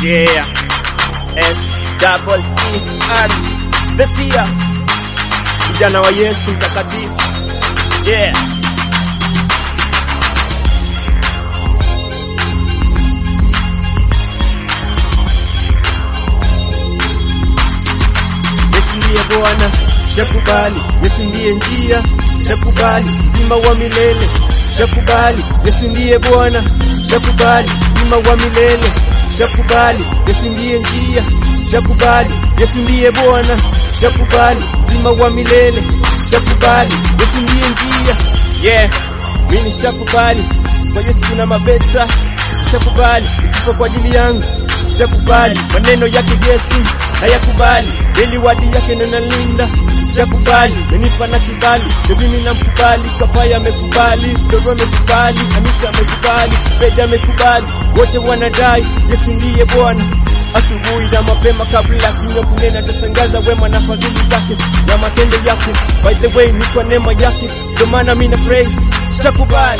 Yeah, S-double-E-R Mesia, kijana wa Yesu mtakatifu. Yeah. Yesu ndiye Bwana, shakubali. Yesu ndiye njia, shakubali. Uzima wa milele, shakubali. Yesu ndiye Bwana, shakubali. Uzima wa milele, shakubali. Yesu ndiye njia, shakubali. Yesu ndiye Bwana, shakubali. Uzima wa milele, shakubali. Yesu ndiye njia. Yeah, mimi shakubali. Kwa Yesu kuna mabeta, shakubali. Kufa kwa ajili yangu, shakubali. Maneno yake Yesu hayakubali, ili wadi yake ninalinda, shakubali. Menipa na kibali, mimi namkubali. Kafaya amekubali, Dogo amekubali, Anita amekubali, Beda amekubali. Wote wanadai Yesu ndiye Bwana. Asubuhi na mapema kabla kinywa kunena, tatangaza wema na fadhili zake na matendo yake. By the way, ni kwa neema yake, ndio maana mimi na praise, shakubali.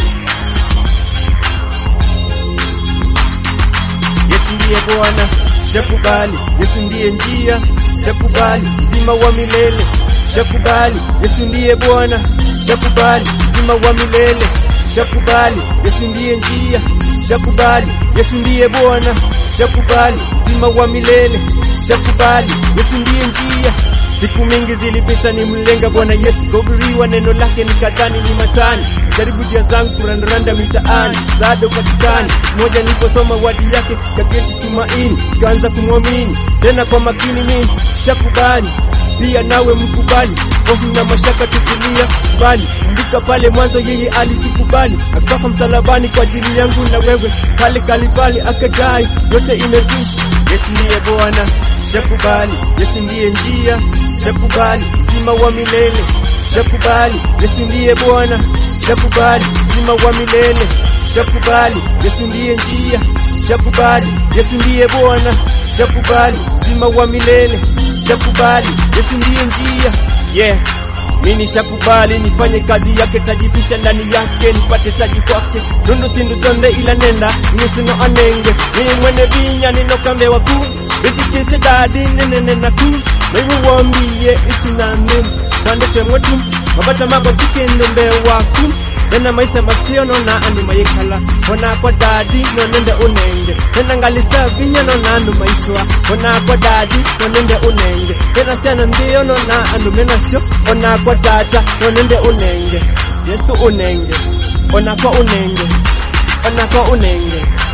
Yesu ndiye Bwana, shakubali. Yesu ndiye njia, shakubali. Uzima wa milele, shakubali. Yesu ndiye Bwana, shakubali. Uzima wa milele, shakubali. Yesu ndiye njia, shakubali. Yesu ndiye Bwana, shakubali. Uzima wa milele, shakubali. Yesu ndiye njia. Siku mingi zilipita ni mlenga Bwana Yesu, kuhubiriwa neno lake nikadhani ni matani. Karibu jia zangu kurandaranda mitaani, msaada upatikani. Moja niliposoma wadi yake kaketi tumaini, kaanza kumwamini tena kwa makini. Mimi shakubali, pia nawe mkubali. Hofu na mashaka tukilia bali, kumbuka pale mwanzo yeye alitukubali, akafa msalabani kwa ajili yangu na wewe. Pale Kalvari akadai yote imekwisha. Yesu ndiye Bwana, shakubali. Yesu ndiye njia, shakubali. Uzima wa milele, shakubali. Yesu ndiye Bwana, shakubali. Uzima wa milele, shakubali. Yesu ndiye njia, shakubali. Yesu ndiye Bwana, shakubali. Uzima wa milele, shakubali. Yesu ndiye njia. Yeah, mimi shakubali. Nifanye kazi yake, tajificha ndani yake, nipate taji kwake. Nundu sindu sonde ila nenda, nisino anenge. Ni mwene vinya ninokambe waku, Bitikise dadi nene naku. Maibu wambie itinanum, Kande temwetum, Mabata mako chikende mbe waku. Nena maisa masio nona anu mayekala, Wana kwa dadi nonende unenge. Nena ngalisa vinya nona anu maitua, Wana kwa dadi nonende unenge. Nena siana ndio nona anu menasio, Wana kwa tata nonende unenge. Yesu unenge, Wana kwa unenge, Wana kwa unenge.